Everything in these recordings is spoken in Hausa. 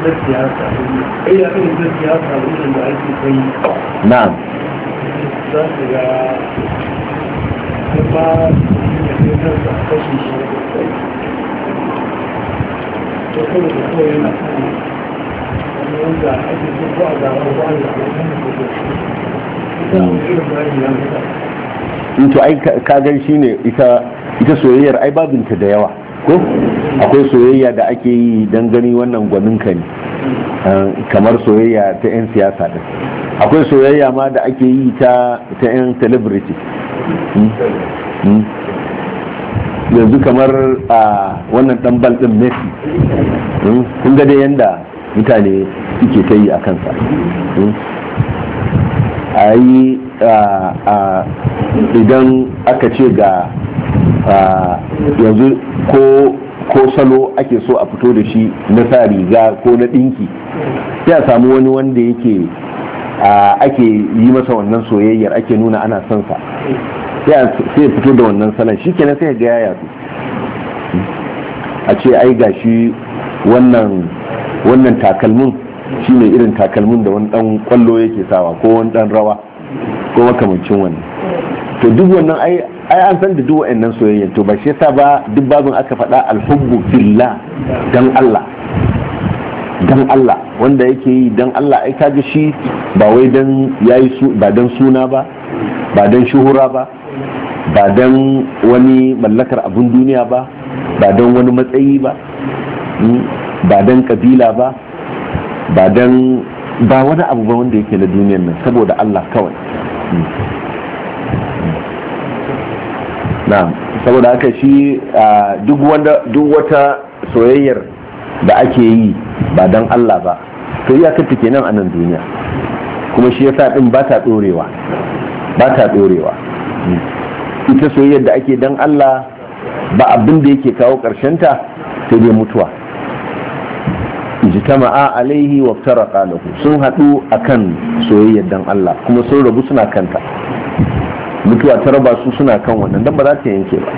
na'am to ai ka gan shi ne ita soyayyar ai babinta da yawa ko akwai soyayya da ake yi don gani wannan gwaninka ne kamar soyayya ta 'yan siyasa din akwai soyayya ma da ake yi ta 'yan celebrity yanzu kamar a wannan dan bal din Messi kun ga da yanda mutane suke ta yi a kansa a yi idan aka ce ga yanzu ko salo ake so a fito da shi na sa riga ko na dinki sai a samu wani wanda yake ake yi masa wannan soyayyar ake nuna ana son sa sai fito da wannan salon shi kenan sai ga ya yatsu a ce ai gashi wannan takalmin shine irin takalmin da wani dan kwallo yake sawa ko wani dan rawa ko makamancin wannan to duk wannan ai an san da duk wa'annan soyayya to ba shi yasa ba duk babin aka faɗa alhubbu fillah dan Allah wanda yake yi dan Allah ai kaga shi ba wai dan yayi ba dan suna ba ba dan shuhura ba ba dan wani mallakar abun duniya ba ba dan wani matsayi ba ba dan kabila ba ba dan ba wani abu ba wanda yake na duniyar nan saboda Allah kawai na'am saboda haka shi duk wata soyayyar da ake yi ba dan Allah ba to iyakar ta kenan a nan duniya kuma shi yasa din ba ta dorewa ita soyayyar da ake dan Allah ba abin da yake kawo karshen ta sai dai mutuwa ijtama'a alaihi wa taraqa lahu sun hadu akan soyayyar dan Allah kuma sun rabu suna kanta mutuwa ta raba su suna kan wannan dan ba za ta yanke ba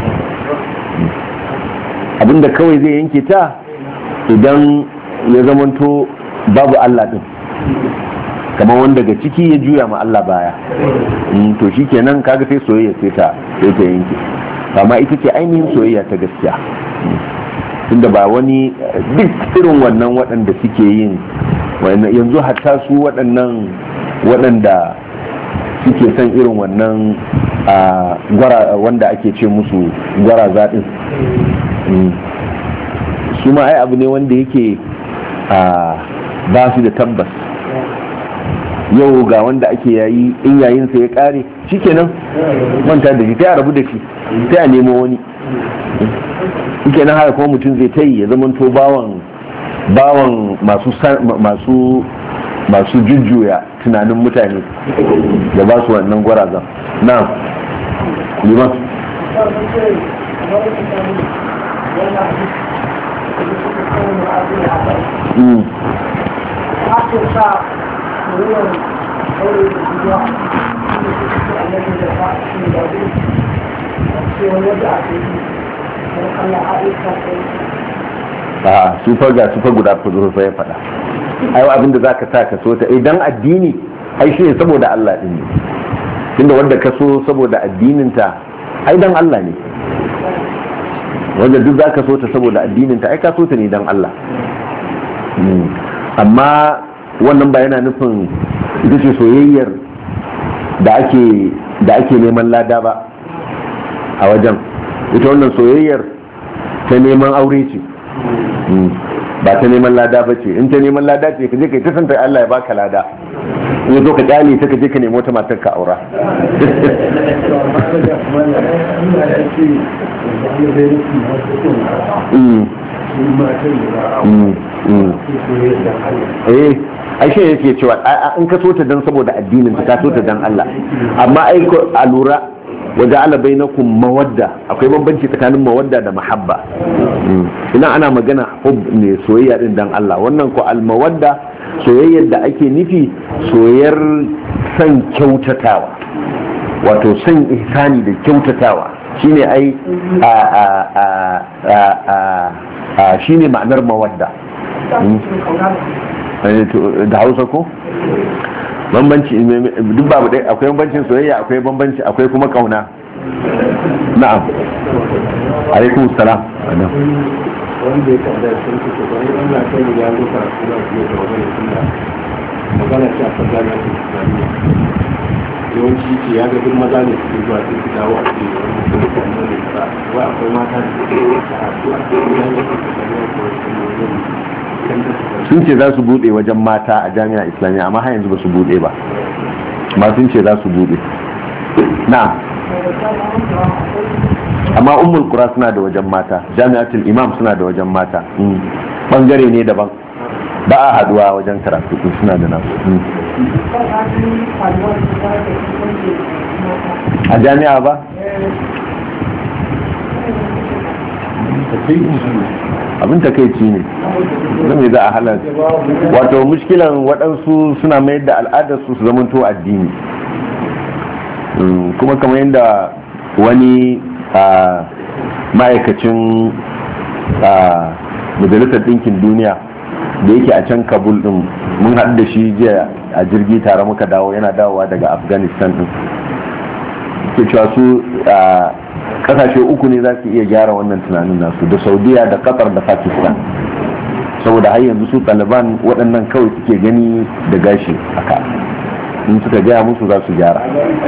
abinda kawai zai yanke ta idan ya zamanto babu Allah din kamar wanda daga ciki ya juya ma Allah baya to shikenan kaga sai soyayya sai ta yanke amma ita ce ainihin soyayya ta gaskiya tunda ba wani duk irin wannan waɗanda suke yin yanzu hatta su waɗanda suke son irin wannan wanda ake ce musu gwara zaɗin su ma ai abu ne wanda yake ba su da tabbas yau ga wanda ake yayi in yayinsa ya ƙare shikenan manta da shi sai a rabu da shi sai a nemo wani shikenan haka kuma mutum zai ta yi ya zama to bawan masu jujjuya tunanin mutane da ba su wannan gwarazan na liman su fa guda fa ya faɗa ai abin da zaka sa ka so ta idan addini ai shi ne saboda Allah din ne tunda wanda ka so saboda addinin ta ai dan Allah ne wanda duk zaka so ta saboda addinin ta ai ka so ta ne dan Allah amma wannan ba yana nufin ita ce soyayyar da ake neman lada ba a wajen ita wannan soyayyar ta neman aure ce ba ta neman lada ba ce in ta neman lada ce ka je kai ta santa Allah ya baka lada in ya zo ka kyale ta ka je ka nemi wata matar ka aura ai shi yake cewa in ka so ta dan saboda addinin ka so ta dan Allah amma ai a lura waja'ala bainakum mawadda akwai bambanci tsakanin mawadda da mahabba ina ana magana hub ne soyayya din dan Allah wannan ko al mawadda soyayyar da ake nufi soyayyar san kyautatawa wato san ihsani da kyautatawa shine ai shine ma'anar mawadda da Hausa ko bambanci duk babu dai, akwai bambancin soyayya, akwai bambanci, akwai kuma kauna. Na'am, alaikum salam. wanda ya tambaya sun fito don Allah kai ne ya ruka suna fiye da wani suna magana ce a fadana ta islamiyya yawanci ce ya ga duk maza ne suke zuwa sai su dawo a cikin wani kuma kuma ne ba wa akwai mata da suke karatu a cikin jami'ar islamiyya ko sun ce za su bude wajen mata a jami'a islamiyya amma har yanzu ba su bude ba, amma sun ce za su bude. Na amma ummul qura suna da wajen mata, jami'atul imam suna da wajen mata, bangare ne daban, ba a haduwa wajen karatu suna da nasu. A jami'a ba abin takaici ne zai za a halar, wato mushkilan waɗansu suna mayar da al'adarsu su zamanto addini, kuma kamar yadda wani ma'aikacin majalisar ɗinkin duniya da yake a can Kabul ɗin, mun haɗu da shi jiya a jirgi tare muka dawo, yana dawowa daga Afghanistan ɗin, ke cewa su kasashe uku ne za su iya gyara wannan tunanin nasu, da Saudiya da Qatar da Pakistan, saboda har yanzu su Taliban waɗannan kawai suke gani da gashi haka, in suka gaya musu za su gyara.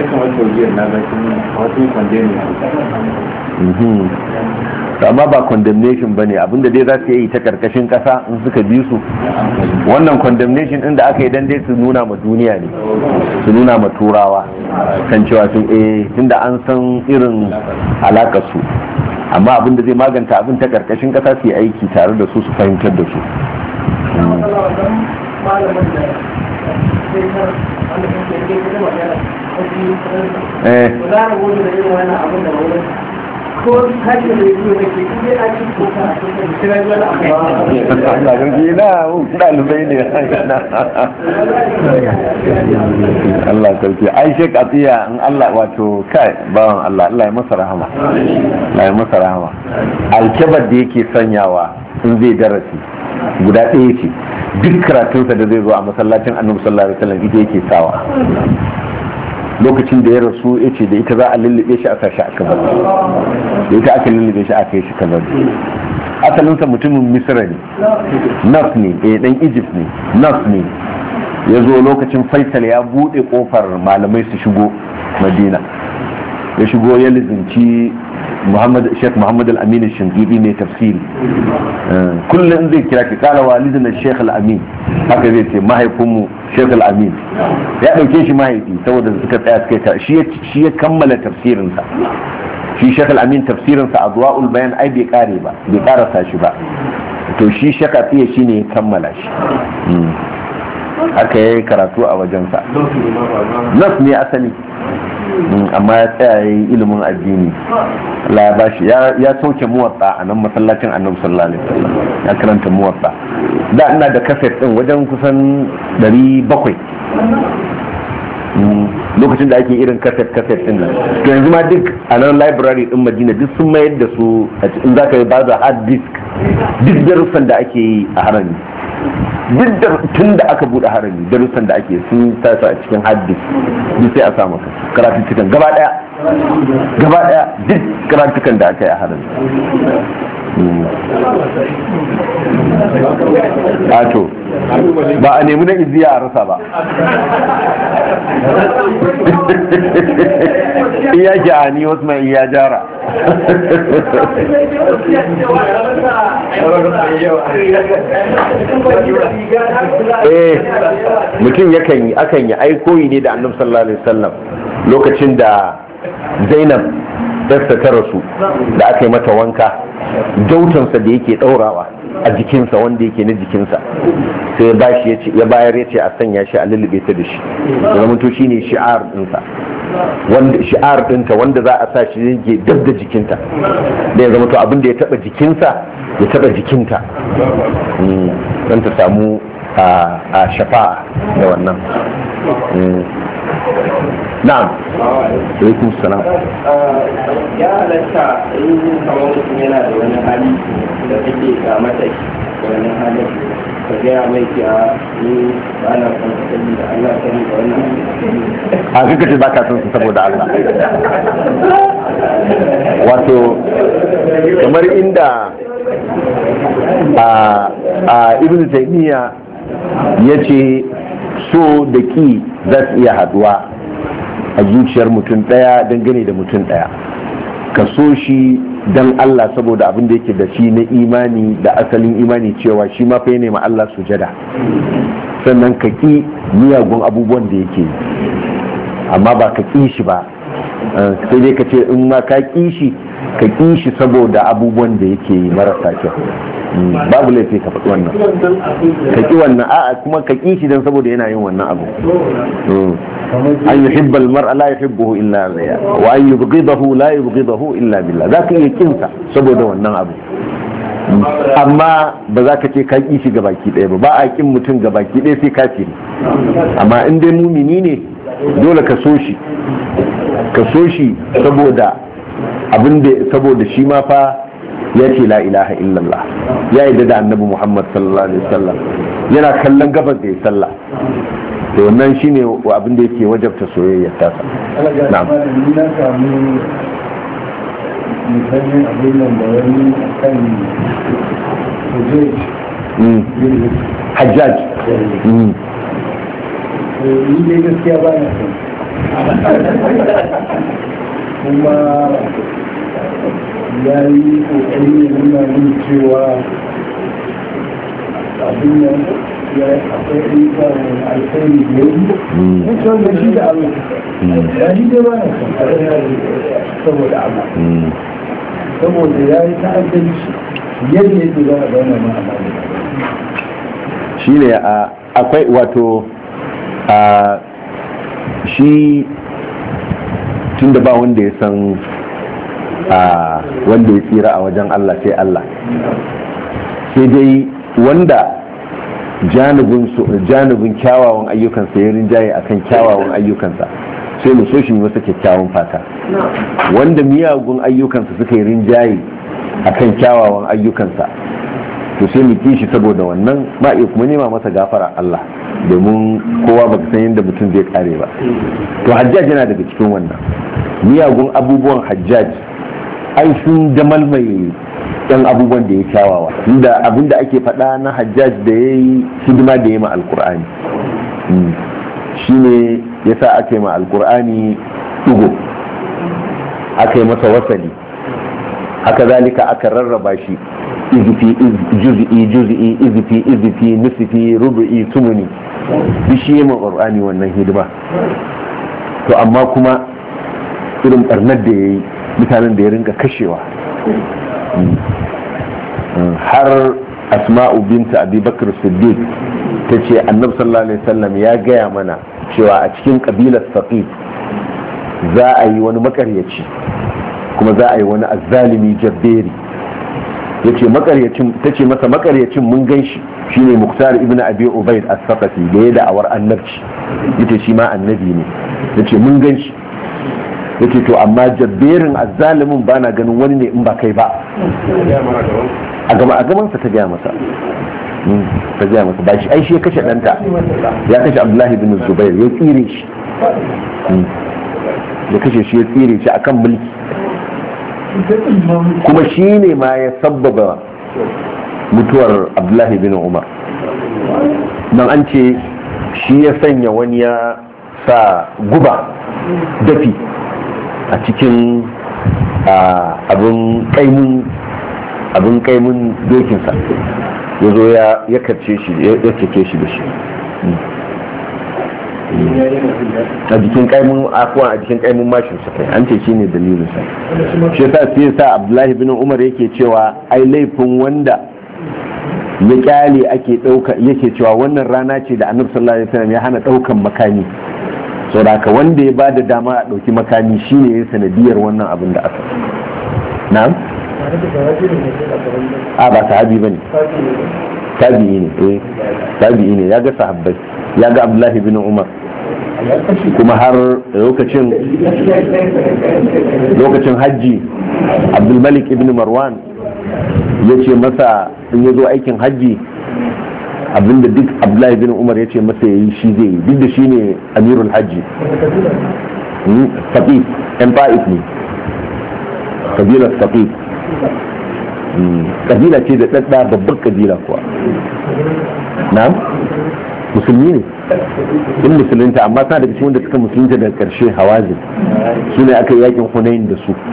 Amma ba condemnation ba ne, abinda dai za su yi ta karkashin kasa in suka bi su, wannan condemnation din da aka yi dan dai su nuna ma duniya ne, su nuna ma turawa kan cewa sun tunda an san irin alakar su, amma abinda zai maganta abin ta karkashin kasa su yi aiki tare da su, su fahimtar da su. Allah sarki ai shek atiya in Allah wato kai bawan Allah ya masa rahama, Allah ya masa rahama. Alkebar da yake sanyawa in zai darasi guda ɗaya ce, duk karatunsa da zai zo a masallacin Annabi sallallahu alaihi wasallam ita yake sawa. Lokacin da ya rasu ya ce da ita za a lullube shi a sashi a kabar, da ita aka lullube shi aka yi shi kabar. Asalinsa mutumin Misra ne, nas ne, dan Egypt ne, nas ne. Ya zo lokacin Faisal ya buɗe ƙofar malamai su shigo Madina, ya shigo ya lizinci Sheikh Muhammad al-Amin al-Shinqiti ne tafsiri. Kullum zai kira ki kala walidina Sheikh al-Amin, haka zai ce mahaifinmu Sheikh al-Amin. Ya dauke shi mahaifi saboda suka tsaya suka shi ya kammala tafsirinsa. Shi Sheikh al-Amin tafsirinsa Adwa'ul Bayan ai bai kare ba, bai karasa shi ba. To shi Sheikh Atiya shine ya kammala shi. Haka yayi karatu a wajensa. Nas ne asali. Amma ya tsaya yayin ilimin addini. Allah ya bashi ya sauke muwatta a nan masallacin Annabi sallallahu alaihi wasallam, ya karanta muwatta. Da ina da kaset din wajen kusan 700 lokacin da ake irin kaset din nan. To yanzu ma duk a nan library din Madina duk sun mayar da su in zaka yi baza hard disk, duk darussan da ake yi a harami, duk da tun da aka bude harami darussan da ake sun tasa a cikin hard disk, duk sai a samu karatutukan gaba daya duk karatutukan da aka yi a harami. Ato ba a nemi na iziya a rasa ba. Iya jani wasu mai iya jara. Mutum akan yi aikoyi ne da Annabi sallallahu alaihi wasallam lokacin da Zainab darsa ta rasu, da aka yi mata wanka, dautansa da yake daurawa a jikinsa wanda yake na jikinsa sai ya bayar ya ce a sanya shi a lullube ta da shi, zama to shine shi'ar dinsa, wanda shi'ar dinta wanda za a sa shi yake dab da jikinta, da ya zama to abin da ya taba jikinsa ya taba jikinta, don ta samu a shafa'a da wannan. Na'am. Alaikum salam. Ya halatta in kamar mutum yana da wani hali da kake ga mata wani halin gaya mai ki a ni ba na son ka sani da Allah sani da wannan a kaka ce ba ka son su saboda Allah wato kamar inda a ibn taymiya ya ce so da ki za su iya haduwa a zuciyar mutum daya dangane da mutum daya ka so shi dan Allah saboda abin da yake da shi na imani da asalin imani cewa shi ma fa nema Allah sujada sannan ka ki miyagun abubuwan da yake amma ba ka ki shi ba sai dai ka ce in ma ka ki shi ka ki shi saboda abubuwan da yake marasa kyau babu laifi ka faɗi wannan ka ki wannan a'a kuma ka ki shi dan saboda yana yin wannan abu an yuhibba al-mar'a la yuhibbuhu illa billah wa an yubghidahu la yubghidahu illa billah zaka iya kinsa saboda wannan abu amma ba za ka ce ka ki shi gabaki ɗaya ba a kin mutum gabaki ɗaya sai kafiri amma in dai mumini ne dole ka so shi saboda saboda shi ma fa ya ce la ilaha illallah ya yi da annabi Muhammad sallallahu alaihi wasallam yana kallon gabas da ya sallah to wannan shine abin da yake wajabta soyayyar tasa na'am na samu misalin abin nan da wani kan hajjaj ni dai gaskiya ba na son kuma ya yi kokari ya nuna min cewa abin nan ya akwai ayyukan alkhairi da yi ya ce wanda shi da Allah ya shi dai ba na son saboda Allah saboda ya yi ta'addanci yadda yake za a zauna ma a bani shi ne akwai wato shi tun da ba wanda ya san wanda ya tsira a wajen Allah sai Allah sai dai wanda janibin kyawawan ayyukansa ya rinjaye akan kyawawan ayyukansa sai mu so shi masa kyakkyawan fata wanda miyagun ayyukansa suka yi rinjaye akan kyawawan ayyukansa to sai mu kishi saboda wannan ba iya kuma nema masa gafara Allah domin kowa baka san yadda mutum zai kare ba to hajjaj yana daga cikin wannan miyagun abubuwan hajjaj ai sun damalmai yan abubuwan da ya kyawawa inda abinda ake faɗa na hajjaj da ya yi hidima da ya ma alkur'ani shine yasa aka yi ma alkur'ani ɗugo aka yi masa wasali haka zalika aka rarraba shi izifi juz'i izifi nusifi rubu'i tumuni shi yi ma alkur'ani wannan hidima to amma kuma irin barnar da ya yi mutanen da ya rinka kashewa har asma'u binta abubakar siddiq ta ce annabi sallallahu alaihi wasallam ya gaya mana cewa a cikin kabilar saqif za a yi wani makaryaci kuma za a yi wani azzalimi jabberi yace makaryacin tace masa makaryacin mun ganshi shine muktar ibn abi ubayd as-saqafi da ya da'awar annabci yace shi ma annabi ne yace mun ganshi yace to amma jabberin azzalimin bana ganin wani ne in ba kai ba a gaban sa ta gaya masa ba shi ai shi ya kashe danta ya kashe abdullahi bin zubair ya tsire shi da kashe shi ya tsire shi akan mulki kuma shi ne ma ya sabbaba mutuwar abdullahi bin umar don an ce shi ya sanya wani ya sa guba dafi a cikin abin kaimun dokinsa ya zo ya karce shi ya cike shi da shi a jikin kaimun afuwa a jikin kaimun mashin sa kai an ce shi ne dalilin sa shi yasa sai sa abdullahi bin umar yake cewa ai laifin wanda ya kyale ake dauka yake cewa wannan rana ce da annabi sallallahu alaihi wasallam ya hana daukan makami saboda haka wanda ya bada dama a dauki makami shine ya sanadiyar wannan abin da aka na'am a ba sahabi bane tabi'i ne tabi'i ne ya ga sahabbai ya ga abdullahi bin umar kuma har lokacin hajji abdulmalik ibn marwan ya ce masa in ya zo aikin hajji abinda duk Abdullahi bin Umar ya ce masa yayi shi zai yi, duk da shi ne amirul hajji. Saqif ɗan Ta'if ne, kabilar Saqif, kabila ce da ɗaɗɗa babbar kabila kuwa. Na'am, musulmi ne in musulunta, amma suna daga cikin wanda suka musulunta daga ƙarshe Hawazin, su ne aka yi yakin Hunain da su.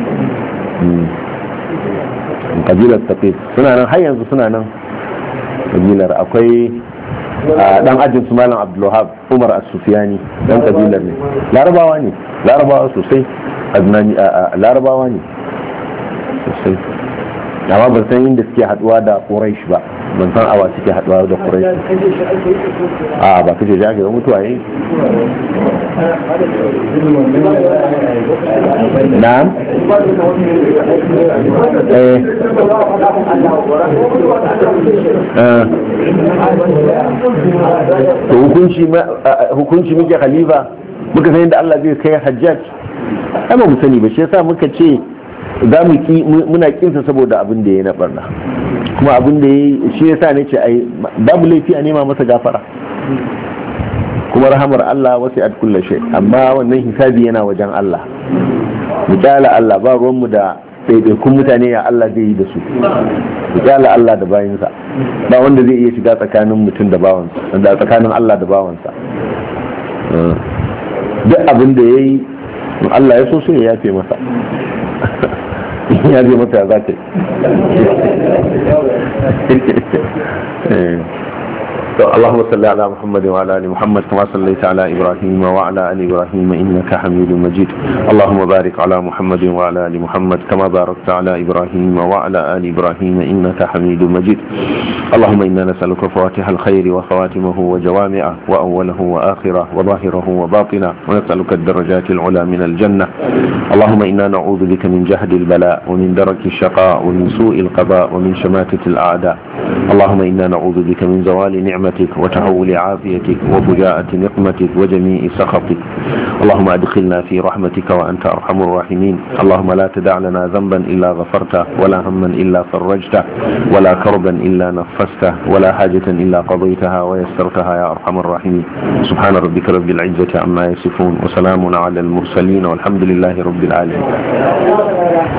Kabilar Saqif suna nan har yanzu, suna nan kabilar. Akwai dan ajin su Malam Abdulwahab Umar As-Sufyani, dan kabilar ne, larabawa sosai, adnani larabawa ne sosai, amma ban san inda suke haduwa da Quraysh ba, ban san awa suke haduwa da Quraysh. Ba kace shi ake mutuwa yi. Na'am. To hukunci muke khalifa, muka san yadda Allah zai kai Hajjaj, ai ba mu sani ba, shi yasa muka ce za mu muna kinsa saboda abin da ya na barna, kuma abin da ya shi yasa ne ce ai babu laifi a nema masa gafara, kuma rahamar Allah wasi'at kulli shay, amma wannan hisabi yana wajen Allah. Mu kyala Allah, ba ruwanmu da ɗaiɗaikun mutane ya Allah zai yi da su, mu kyala Allah da bayinsa, ba wanda zai iya shiga tsakanin mutum da bawansa, da tsakanin Allah da bawansa. Duk abin da ya yi Allah ya so ya yafe masa. Ya zai mata za ta yi. اللهم صل على محمد وعلى ال محمد كما صليت على ابراهيم وعلى ال ابراهيم انك حميد مجيد. اللهم بارك على محمد وعلى ال محمد كما باركت على ابراهيم وعلى ال ابراهيم انك حميد مجيد. اللهم انا نسالك فواتح الخير وخواتمه وجوامعه واوله واخره وظاهره وباطنه، ونسالك الدرجات العلى من الجنه. اللهم انا نعوذ بك من جهد البلاء ومن درك الشقاء ومن سوء القضاء ومن شماتة الاعداء. اللهم انا نعوذ بك من زوال نعمتك وتهول عافيتك وفجاءة نقمتك وجميع سخطك. اللهم ادخلنا في رحمتك وأنت أرحم الراحمين. اللهم لا تدع لنا ذنبا إلا غفرته، ولا هما إلا فرجته، ولا كربا إلا نفسته، ولا حاجة إلا قضيتها ويسرتها يا أرحم الراحمين. سبحان ربك رب العزة عما يصفون، وسلام على المرسلين، والحمد لله رب العالمين.